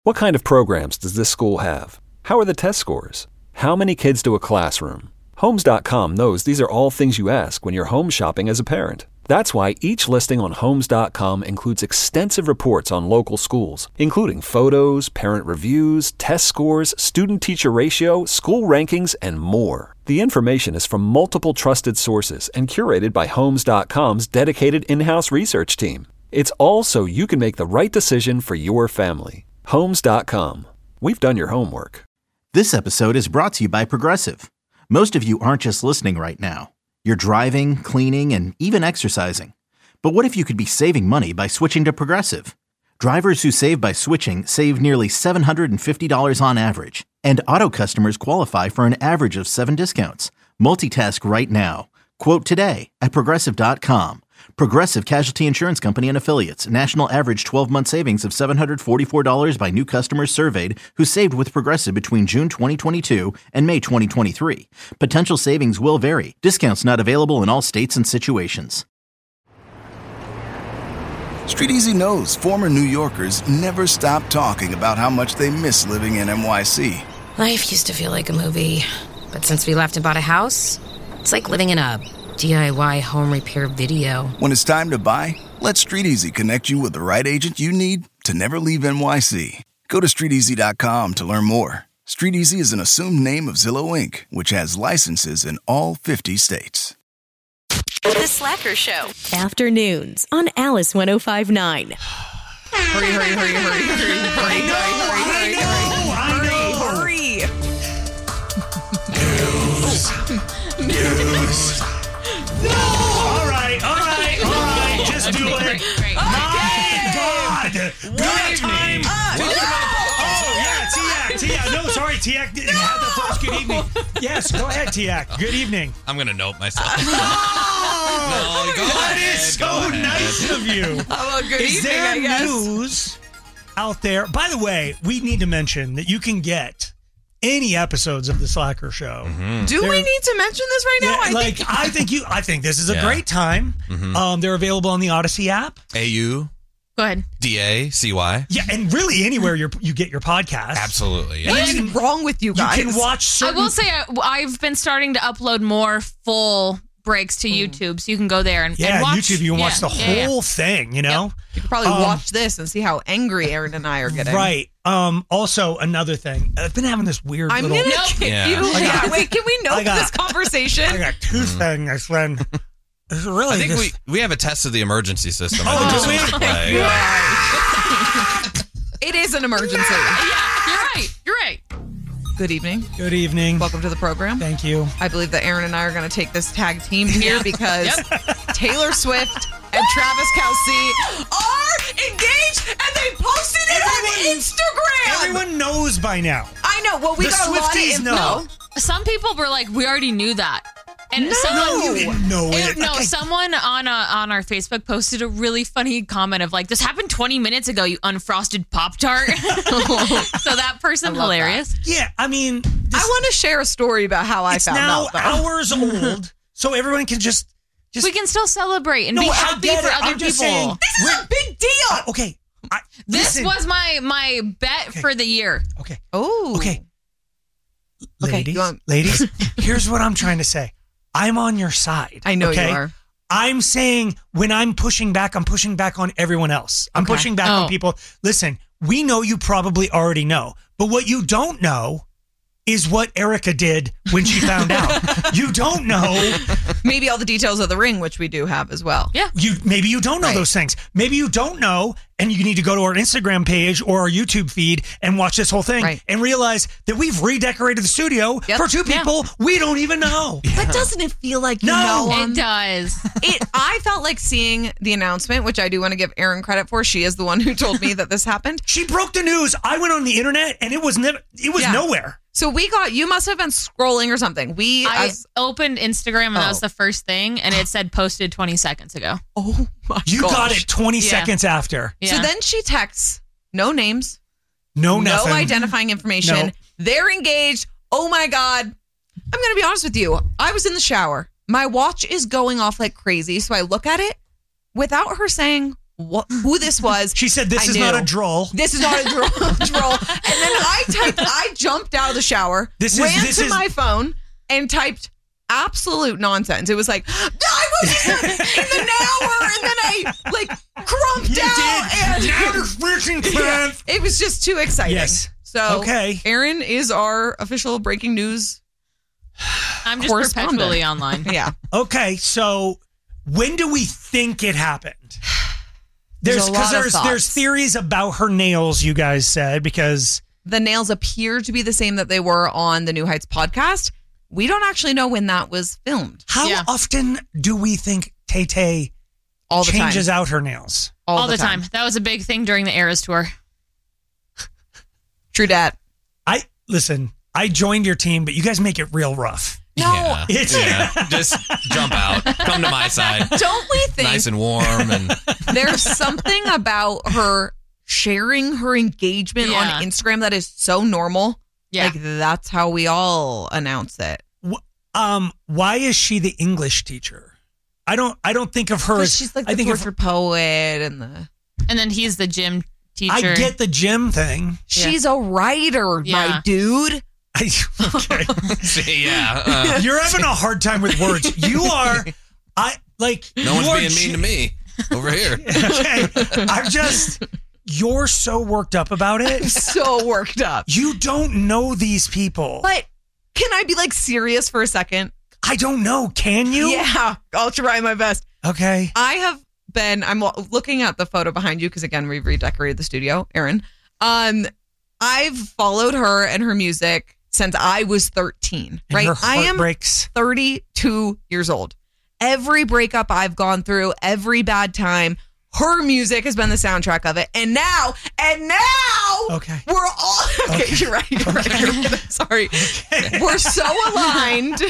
What kind of programs does this school have? How are the test scores? How many kids do a classroom? Homes.com knows these are all things you ask when you're home shopping as a parent. That's why each listing on Homes.com includes extensive reports on local schools, including photos, parent reviews, test scores, student-teacher ratio, school rankings, and more. The information is from multiple trusted sources and curated by Homes.com's dedicated in-house research team. It's all so you can make the right decision for your family. Homes.com. We've done your homework. This episode is brought to you by Progressive. Most of you aren't just listening right now. You're driving, cleaning, and even exercising. But what if you could be saving money by switching to Progressive? Drivers who save by switching save nearly $750 on average. And auto customers qualify for an average of 7 discounts. Multitask right now. Quote today at Progressive.com. Progressive Casualty Insurance Company and Affiliates. National average 12-month savings of $744 by new customers surveyed who saved with Progressive between June 2022 and May 2023. Potential savings will vary. Discounts not available in all states and situations. StreetEasy knows former New Yorkers never stop talking about how much they miss living in NYC. Life used to feel like a movie, but since we left and bought a house, it's like living in a DIY home repair video. When it's time to buy, let StreetEasy connect you with the right agent you need to never leave NYC. Go to StreetEasy.com to learn more. StreetEasy is an assumed name of Zillow Inc., which has licenses in all 50 states. The Slacker Show. Afternoons on Alice 105.9. Hurry. News. No! All right. Just do it. My God. Good time. Tiak. No, sorry, Tiak didn't have the first good evening. Yes, go ahead, Tiak. Good evening. I'm going to note myself. Oh, that is so nice of you. Oh, good is evening, there I guess. News out there? By the way, we need to mention that you can get any episodes of the Slacker Show. Mm-hmm. Do we need to mention this right now? Yeah, I think this is a great time. Mm-hmm. They're available on the Odyssey app. AU. Go ahead. DACY. Yeah, and really anywhere you get your podcast. Absolutely. Yeah. What is wrong with you guys? You can watch certain... I will say I've been starting to upload more full breaks to YouTube, so you can go there and watch. YouTube, you can watch the whole thing, you know? Yep. You can probably watch this and see how angry Aaron and I are getting. Right. Also, another thing. I've been having this weird I'm little... going to kick you. Wait, can we note this conversation? I got two things when... Really, I think we have a test of the emergency system. Do we? It is an emergency. Yeah, you're right. Good evening. Good evening. Welcome to the program. Thank you. I believe that Aaron and I are going to take this tag team here because Taylor Swift and Travis Kelce are engaged and they posted it on Instagram. Everyone knows by now. I know. Well, we got a lot of Swifties info. know. Some people were like, we already knew that. And you didn't know it. No, someone on our Facebook posted a really funny comment of like, this happened 20 minutes ago, you unfrosted Pop-Tart. So that person, hilarious. That. Yeah, I mean... I want to share a story about how I found out. It's now hours old, so everyone can just... We can still celebrate and be happy for other people. Saying, this is a big deal. Okay. This was my bet for the year. Okay. Oh. Okay. Ladies, here's what I'm trying to say. I'm on your side. I know you are. I'm saying when I'm pushing back on everyone else. I'm pushing back on people. Listen, we know you probably already know, but what you don't know is what Erica did when she found out. You don't know. Maybe all the details of the ring, which we do have as well. Yeah. Maybe you don't know those things. Maybe you don't know, and you need to go to our Instagram page or our YouTube feed and watch this whole thing and realize that we've redecorated the studio for two people we don't even know. But doesn't it feel like you know them? It does. I felt like seeing the announcement, which I do want to give Erin credit for. She is the one who told me that this happened. She broke the news. I went on the internet and it was nowhere. So you must have been scrolling or something. I opened Instagram and that was the first thing, and it said posted 20 seconds ago. Oh my gosh. You got it 20 seconds after. Yeah. So then she texts, no names, no identifying information. No. They're engaged. Oh my God. I'm going to be honest with you. I was in the shower. My watch is going off like crazy. So I look at it without her saying who this was. She said, "This is not a droll. This is not a droll." And then I jumped out of the shower, ran to my phone, and typed absolute nonsense. It was like, I was here in an hour, and then I crumped out. And it was just too exciting. Yes. So, Aaron is our official breaking news. I'm just perpetually online. Yeah. Okay, so when do we think it happened? There's theories about her nails, you guys said, because the nails appear to be the same that they were on the New Heights podcast. We don't actually know when that was filmed. How often do we think Tay-Tay changes out her nails? All the time. That was a big thing during the Eras tour. True dat. Listen, I joined your team, but you guys make it real rough. No. Just jump out. Come to my side. Don't we think nice and warm and there's something about her sharing her engagement on Instagram that is so normal? Yeah. Like that's how we all announce it. Why is she the English teacher? I don't think of her as she's like the tortured poet and then he's the gym teacher. I get the gym thing. She's a writer, my dude. Okay. Yeah. You're having a hard time with words. You are. No one's being mean to me over here. Okay. You're so worked up about it. So worked up. You don't know these people. But can I be serious for a second? I don't know. Can you? Yeah. I'll try my best. Okay. I'm looking at the photo behind you because again, we've redecorated the studio, Aaron. I've followed her and her music since I was 13, and right? Her heart breaks. 32 years old. Every breakup I've gone through, every bad time, her music has been the soundtrack of it. And now, okay, we're all okay. You're right. Sorry, we're so aligned.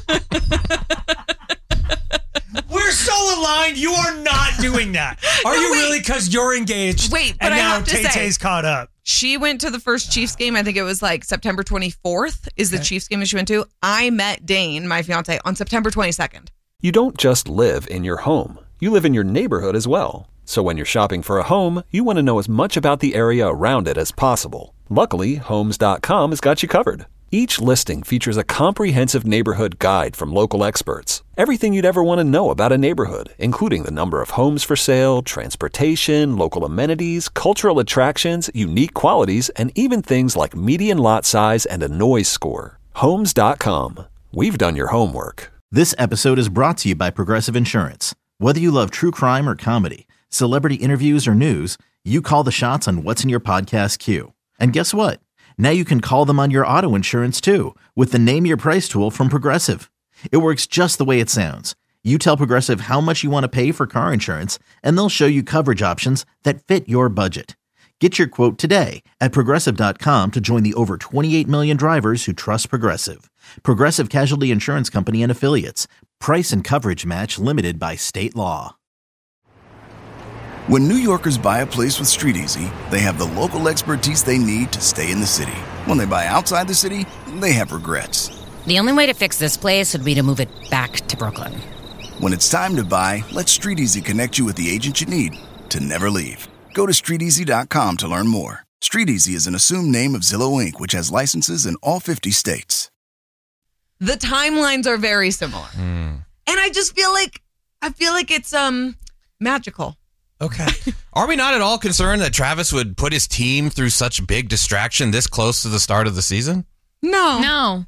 We're so aligned. You are not doing that. Are you really? Because you're engaged. Wait, but and I now have to Tay-Tay's caught up. She went to the first Chiefs game. I think it was September 24th is the Chiefs game that she went to. I met Dane, my fiance, on September 22nd. You don't just live in your home. You live in your neighborhood as well. So when you're shopping for a home, you want to know as much about the area around it as possible. Luckily, Homes.com has got you covered. Each listing features a comprehensive neighborhood guide from local experts. Everything you'd ever want to know about a neighborhood, including the number of homes for sale, transportation, local amenities, cultural attractions, unique qualities, and even things like median lot size and a noise score. Homes.com. We've done your homework. This episode is brought to you by Progressive Insurance. Whether you love true crime or comedy, celebrity interviews or news, you call the shots on what's in your podcast queue. And guess what? Now you can call them on your auto insurance too with the Name Your Price tool from Progressive. It works just the way it sounds. You tell Progressive how much you want to pay for car insurance, and they'll show you coverage options that fit your budget. Get your quote today at Progressive.com to join the over 28 million drivers who trust Progressive. Progressive Casualty Insurance Company and Affiliates. Price and coverage match limited by state law. When New Yorkers buy a place with StreetEasy, they have the local expertise they need to stay in the city. When they buy outside the city, they have regrets. The only way to fix this place would be to move it back to Brooklyn. When it's time to buy, let StreetEasy connect you with the agent you need to never leave. Go to StreetEasy.com to learn more. StreetEasy is an assumed name of Zillow Inc., which has licenses in all 50 states. The timelines are very similar. And I just feel like it's magical. Okay. Are we not at all concerned that Travis would put his team through such big distraction this close to the start of the season? No.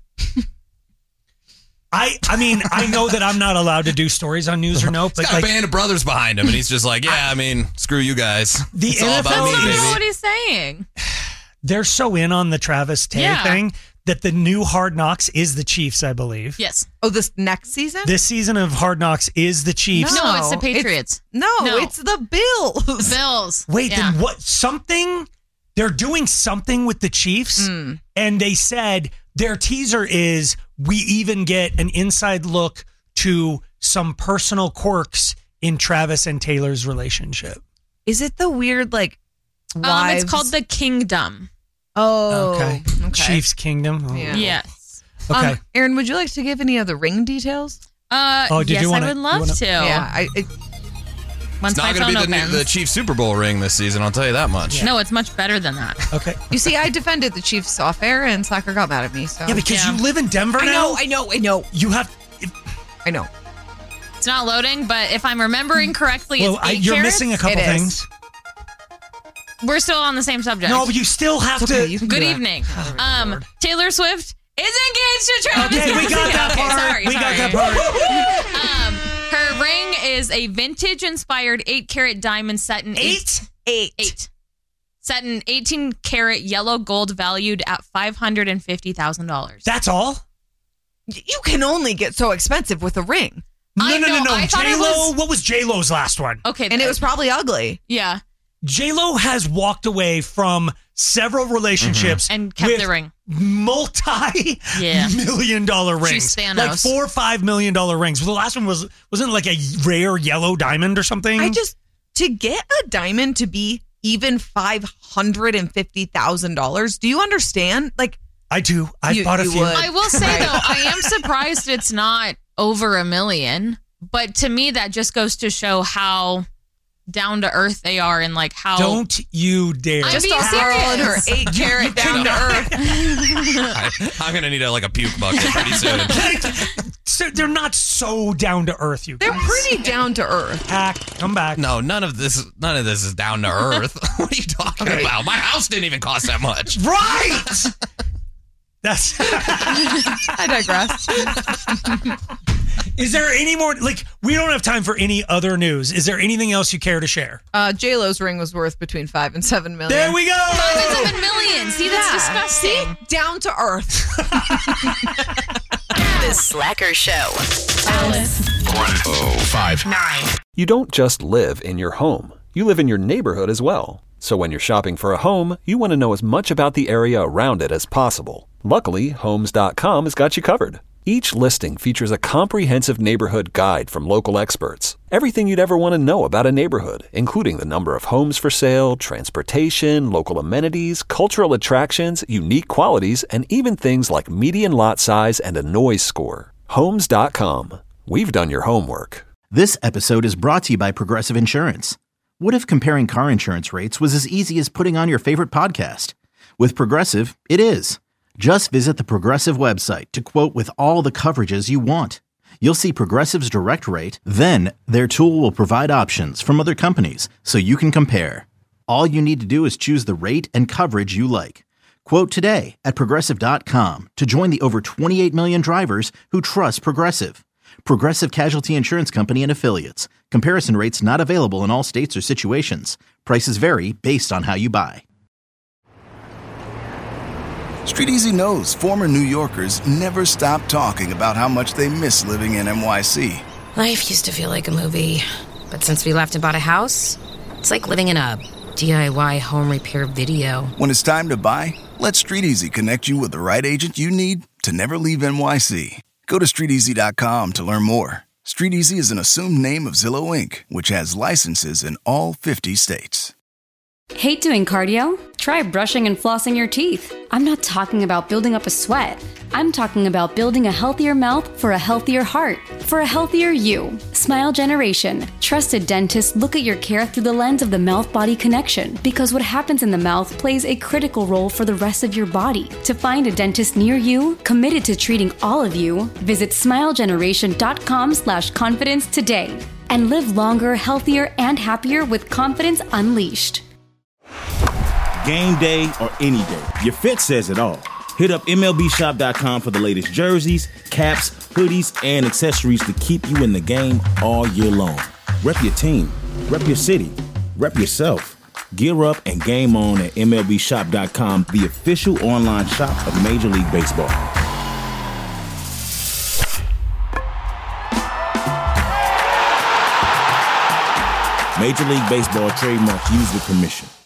I mean, I know that I'm not allowed to do stories on News or Note, but he's got a band of brothers behind him, and he's just like, screw you guys. It's all about me, That's baby. not what he's saying. They're so in on the Travis Tay thing that the new Hard Knocks is the Chiefs, I believe. Yes. Oh, this next season? This season of Hard Knocks is the Chiefs. No, it's the Patriots. It's the Bills. The Bills. Wait, then what? They're doing something with the Chiefs, and they said their teaser is we even get an inside look to some personal quirks in Travis and Taylor's relationship. Is it the weird, wives? It's called The Kingdom. Oh, okay. Chiefs Kingdom. Oh. Yeah. Yes. Okay. Aaron, would you like to give any of the ring details? Yes, I would love to. Yeah. Once it's not going to be the Chiefs Super Bowl ring this season, I'll tell you that much. No, it's much better than that. Okay. You see, I defended the Chiefs off air, and Slacker got mad at me. So yeah, because you live in Denver now. I know. You have. I know. It's not loading, but if I'm remembering correctly, well, it's 8 you're carats. missing a couple things. We're still on the same subject. No, but you still have to. Good evening. Taylor Swift is engaged to Travis. Okay, we got that part. We got that part. Her ring is a vintage-inspired 8-carat diamond set in eight. Set in 18-carat yellow gold, valued at $550,000. That's all? You can only get so expensive with a ring. No. J-Lo, what was J-Lo's last one? Okay. And it was probably ugly. Yeah. J-Lo has walked away from several relationships and kept the ring. Multi-million-dollar rings. She's Thanos. Like $4 or $5 million rings. Well, the last one wasn't it like a rare yellow diamond or something? To get a diamond to be even $550,000. Do you understand? Like, I do. I bought a few. I will say though, I am surprised it's not over $1 million. But to me, that just goes to show how down to earth they are, and like how. Don't you dare! Just a girl in her 8-carat down to earth. I'm gonna need a puke bucket pretty soon. So they're not so down to earth. They're pretty down to earth. Come back. No, none of this is down to earth. What are you talking about? My house didn't even cost that much. Right. That's. I digress. Is there any more? We don't have time for any other news. Is there anything else you care to share? J-Lo's ring was worth between $5 and $7 million. There we go. $5 and $7 million. See, that's disgusting. See? Down to earth. The Slacker Show. Alice. 1059. You don't just live in your home. You live in your neighborhood as well. So when you're shopping for a home, you want to know as much about the area around it as possible. Luckily, Homes.com has got you covered. Each listing features a comprehensive neighborhood guide from local experts. Everything you'd ever want to know about a neighborhood, including the number of homes for sale, transportation, local amenities, cultural attractions, unique qualities, and even things like median lot size and a noise score. Homes.com. We've done your homework. This episode is brought to you by Progressive Insurance. What if comparing car insurance rates was as easy as putting on your favorite podcast? With Progressive, it is. Just visit the Progressive website to quote with all the coverages you want. You'll see Progressive's direct rate, then their tool will provide options from other companies so you can compare. All you need to do is choose the rate and coverage you like. Quote today at Progressive.com to join the over 28 million drivers who trust Progressive. Progressive Casualty Insurance Company and Affiliates. Comparison rates not available in all states or situations. Prices vary based on how you buy. Street Easy knows former New Yorkers never stop talking about how much they miss living in NYC. Life used to feel like a movie, but since we left and bought a house, it's like living in a DIY home repair video. When it's time to buy, let Street Easy connect you with the right agent you need to never leave NYC. Go to StreetEasy.com to learn more. Street Easy is an assumed name of Zillow Inc., which has licenses in all 50 states. Hate doing cardio? Try brushing and flossing your teeth. I'm not talking about building up a sweat. I'm talking about building a healthier mouth for a healthier heart, for a healthier you. Smile Generation. Trusted dentists look at your care through the lens of the mouth-body connection, because what happens in the mouth plays a critical role for the rest of your body. To find a dentist near you, committed to treating all of you, visit smilegeneration.com/confidence today and live longer, healthier, and happier with confidence unleashed. Game day or any day, your fit says it all. Hit up MLBshop.com for the latest jerseys, caps, hoodies, and accessories to keep you in the game all year long. Rep your team, rep your city, rep yourself. Gear up and game on at MLBshop.com, the official online shop of Major League Baseball. Major League Baseball trademark used with permission.